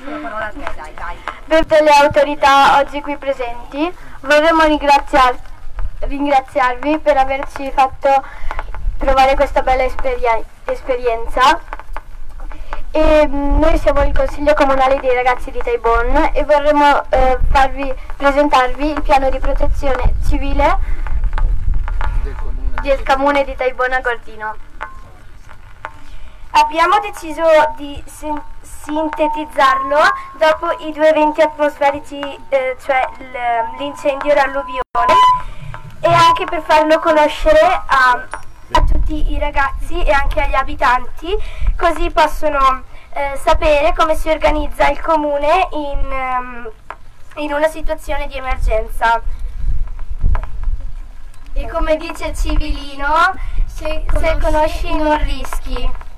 Per le autorità oggi qui presenti, vorremmo ringraziarvi per averci fatto provare questa bella esperienza. E noi siamo il Consiglio Comunale dei Ragazzi di Taibon e vorremmo presentarvi il piano di protezione civile del Comune di Taibon a Gordino. Abbiamo deciso di sintetizzarlo dopo i 2 eventi atmosferici, cioè l'incendio e l'alluvione, e anche per farlo conoscere a tutti i ragazzi e anche agli abitanti, così possono sapere come si organizza il comune in una situazione di emergenza. E come dice il civilino, se conosci non rischi.